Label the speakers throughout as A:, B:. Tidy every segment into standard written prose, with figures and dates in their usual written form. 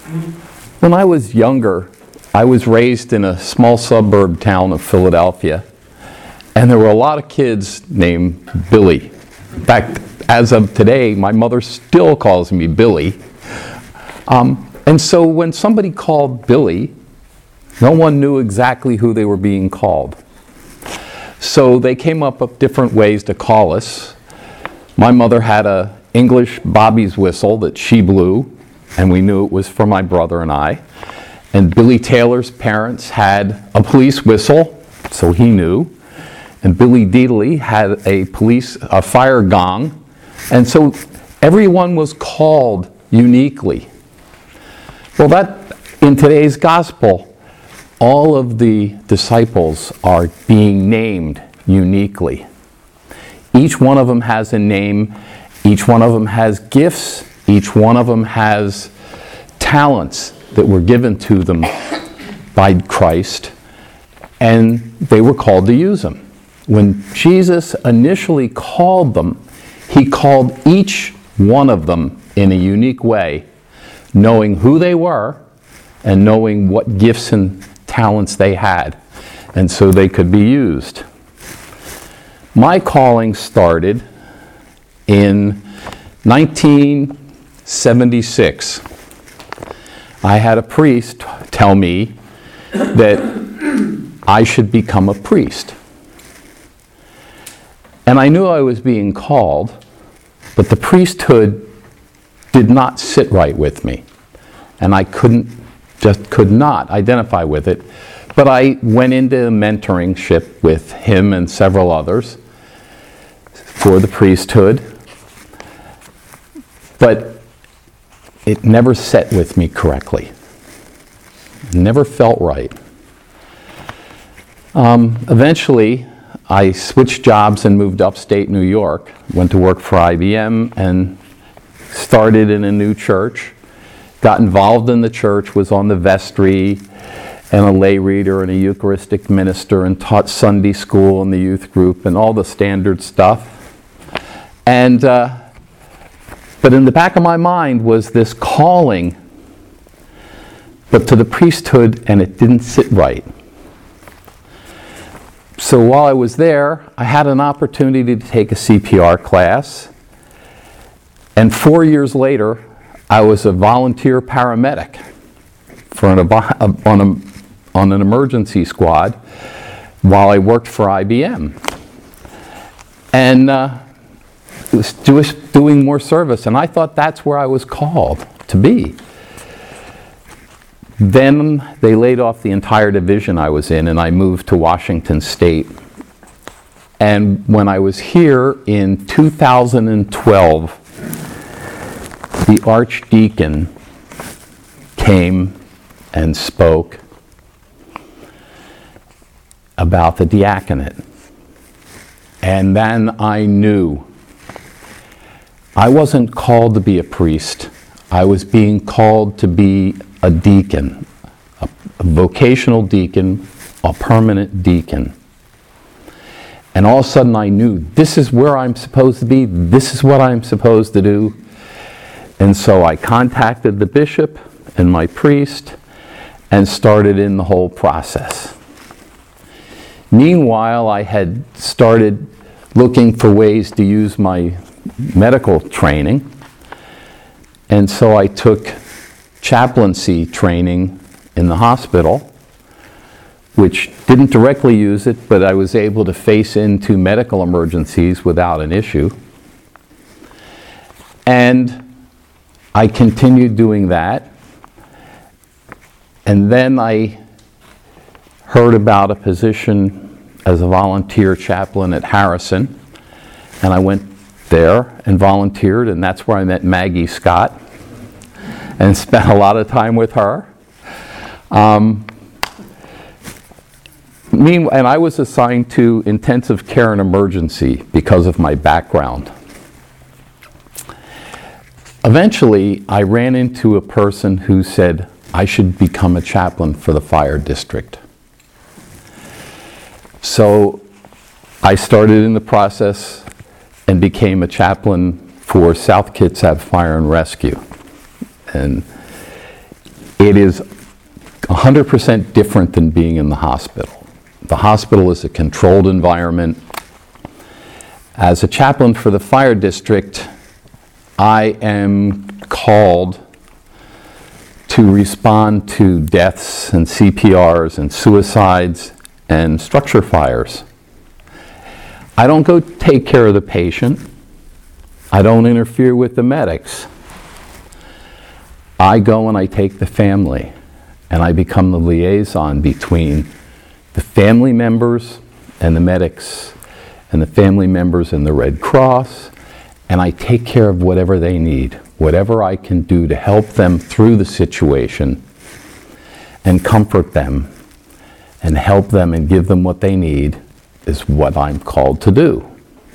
A: When I was younger, I was raised in a small suburb town of Philadelphia, and there were a lot of kids named Billy. In fact, as of today, my mother still calls me Billy. And so when somebody called Billy, no one knew exactly who they were being called. So they came up with different ways to call us. My mother had an English Bobby's whistle that she blew, and we knew it was for my brother and I. And Billy Taylor's parents had a police whistle, so he knew. And Billy Deedley had a fire gong. And so everyone was called uniquely. Well, that, in today's gospel, all of the disciples are being named uniquely. Each one of them has a name. Each one of them has gifts. Each one of them has talents that were given to them by Christ, and they were called to use them. When Jesus initially called them, he called each one of them in a unique way, knowing who they were and knowing what gifts and talents they had, and so they could be used. My calling started in 1976. I had a priest tell me that I should become a priest. And I knew I was being called, but the priesthood did not sit right with me. And I could not identify with it. But I went into mentoringship with him and several others for the priesthood. But it never set with me correctly. It never felt right. Eventually, I switched jobs and moved upstate New York, went to work for IBM, and started in a new church. Got involved in the church, was on the vestry, and a lay reader and a Eucharistic minister, and taught Sunday school in the youth group and all the standard stuff. And but in the back of my mind was this calling, but to the priesthood, and it didn't sit right. So while I was there, I had an opportunity to take a CPR class, and 4 years later, I was a volunteer paramedic for on an emergency squad while I worked for IBM. And was doing more service, and I thought that's where I was called to be. Then they laid off the entire division I was in, and I moved to Washington State. And when I was here in 2012, the Archdeacon came and spoke about the diaconate. And then I knew I wasn't called to be a priest. I was being called to be a deacon, a vocational deacon, a permanent deacon. And all of a sudden I knew this is where I'm supposed to be, this is what I'm supposed to do. And so I contacted the bishop and my priest and started in the whole process. Meanwhile, I had started looking for ways to use my medical training, and so I took chaplaincy training in the hospital, which didn't directly use it, but I was able to face into medical emergencies without an issue. And I continued doing that, and then I heard about a position as a volunteer chaplain at Harrison, and I went there and volunteered, and that's where I met Maggie Scott and spent a lot of time with her. And I was assigned to intensive care and emergency because of my background. Eventually, I ran into a person who said I should become a chaplain for the fire district. So I started in the process and became a chaplain for South Kitsap Fire and Rescue. And it is 100% different than being in the hospital. The hospital is a controlled environment. As a chaplain for the fire district, I am called to respond to deaths and CPRs and suicides and structure fires. I don't go take care of the patient. I don't interfere with the medics. I go and I take the family, and I become the liaison between the family members and the medics, and the family members and the Red Cross, and I take care of whatever they need, whatever I can do to help them through the situation and comfort them and help them and give them what they need is what I'm called to do.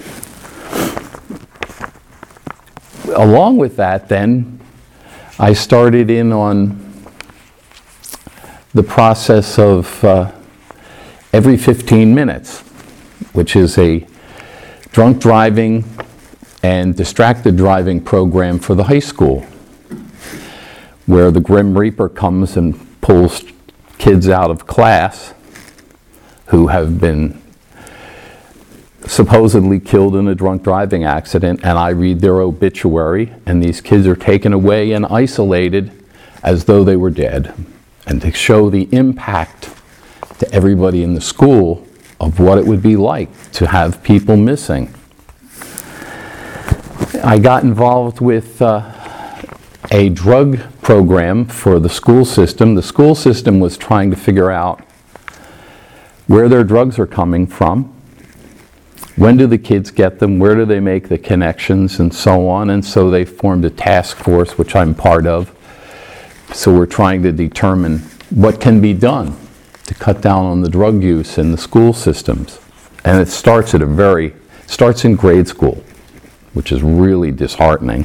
A: Along with that, then, I started in on the process of every 15 minutes, which is a drunk driving and distracted driving program for the high school, where the Grim Reaper comes and pulls kids out of class who have been supposedly killed in a drunk driving accident, and I read their obituary, and these kids are taken away and isolated as though they were dead, and to show the impact to everybody in the school of what it would be like to have people missing. I got involved with a drug program for the school system. The school system was trying to figure out where their drugs are coming from, when do the kids get them, where do they make the connections, and so on. And so they formed a task force, which I'm part of. So we're trying to determine what can be done to cut down on the drug use in the school systems. And it starts at starts in grade school, which is really disheartening.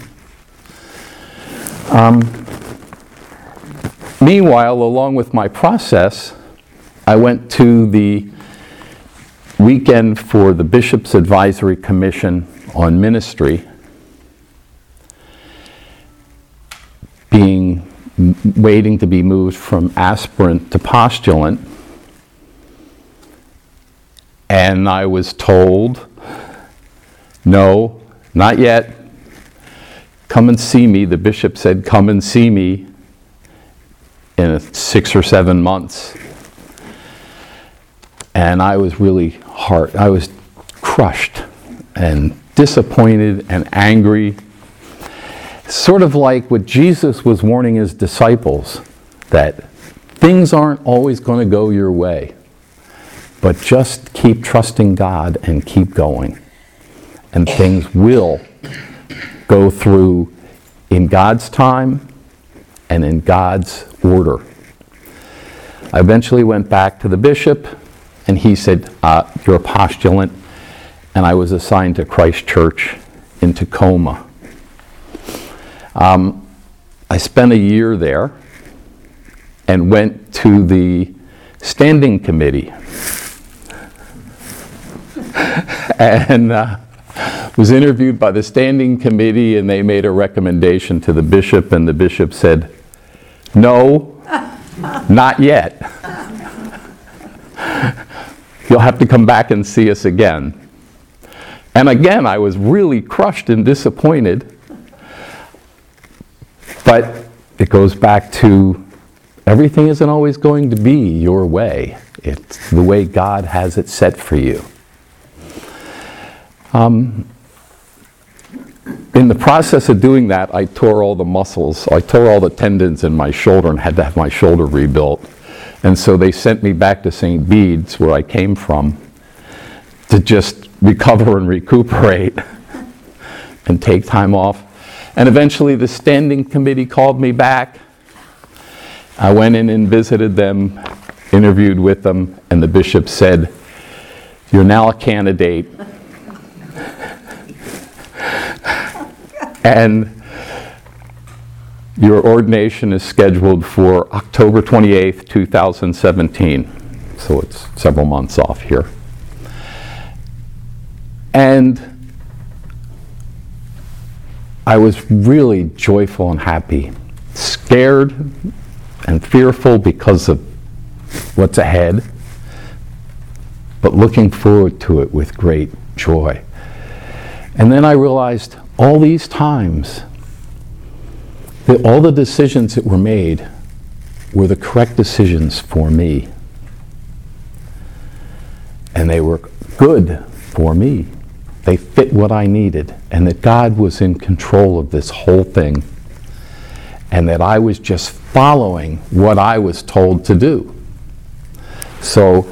A: Meanwhile, along with my process, I went to the weekend for the Bishop's Advisory Commission on Ministry, waiting to be moved from aspirant to postulant, and I was told, no, not yet. Come and see me. The bishop said, come and see me in 6 or 7 months. And I was really I was crushed and disappointed and angry. Sort of like what Jesus was warning his disciples, that things aren't always going to go your way, but just keep trusting God and keep going. And things will go through in God's time and in God's order. I eventually went back to the bishop, and he said, you're a postulant, and I was assigned to Christ Church in Tacoma. I spent a year there and went to the standing committee and was interviewed by the standing committee, and they made a recommendation to the bishop, and the bishop said, no, not yet. You'll have to come back and see us again. And again, I was really crushed and disappointed. But it goes back to everything isn't always going to be your way. It's the way God has it set for you. In the process of doing that, I tore all the muscles. I tore all the tendons in my shoulder and had to have my shoulder rebuilt. And so they sent me back to St. Bede's, where I came from, to just recover and recuperate and take time off. And eventually the standing committee called me back. I went in and visited them, interviewed with them, and the bishop said, you're now a candidate. And your ordination is scheduled for October 28th, 2017. So it's several months off here. And I was really joyful and happy. Scared, and fearful because of what's ahead, but looking forward to it with great joy. And then I realized all these times that all the decisions that were made were the correct decisions for me. And they were good for me. They fit what I needed, and that God was in control of this whole thing, and that I was just following what I was told to do. So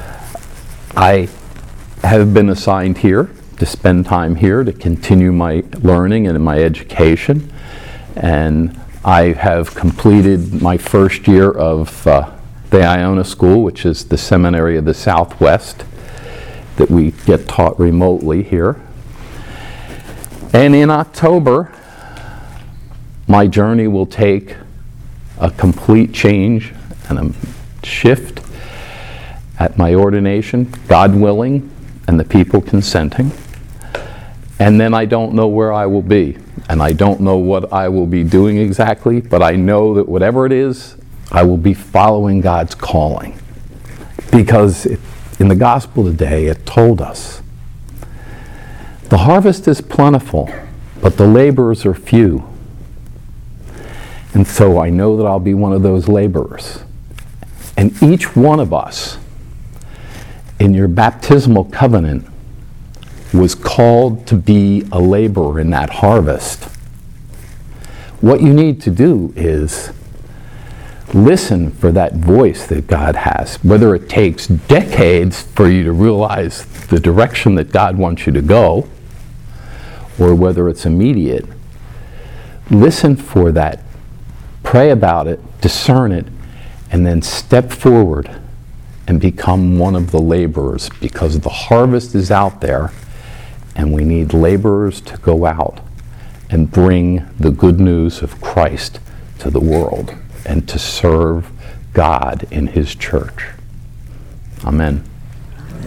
A: I have been assigned here to spend time here to continue my learning and my education, and I have completed my first year of the Iona School, which is the seminary of the Southwest that we get taught remotely here. And in October, my journey will take a complete change and a shift at my ordination, God willing, and the people consenting. And then I don't know where I will be, and I don't know what I will be doing exactly, but I know that whatever it is, I will be following God's calling. Because in the gospel today, it told us, the harvest is plentiful, but the laborers are few. And so I know that I'll be one of those laborers. And each one of us, in your baptismal covenant, was called to be a laborer in that harvest. What you need to do is listen for that voice that God has, whether it takes decades for you to realize the direction that God wants you to go, or whether it's immediate. Listen for that, pray about it, discern it, and then step forward and become one of the laborers, because the harvest is out there, and we need laborers to go out and bring the good news of Christ to the world and to serve God in His church. Amen.